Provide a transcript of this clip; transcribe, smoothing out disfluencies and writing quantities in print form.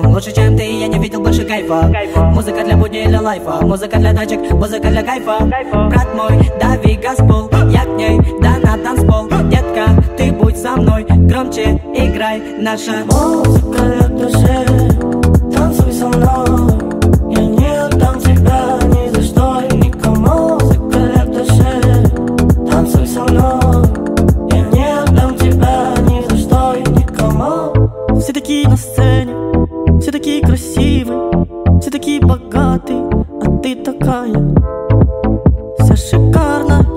Лучше, чем ты, я не видел больше кайфа. Музыка для будни или лайфа, музыка для тачек, музыка для кайфа. Брат мой, дави газпол, я к ней, да на танцпол. Детка, ты будь со мной, громче играй наша музыка для души. Танцуй со мной, я не отдам тебя ни за что и никому. Музыка для души. Танцуй со мной, я не отдам тебя ни за что и никому. Все такие на сцене, все такие красивые, все такие богатые, а ты такая вся шикарная.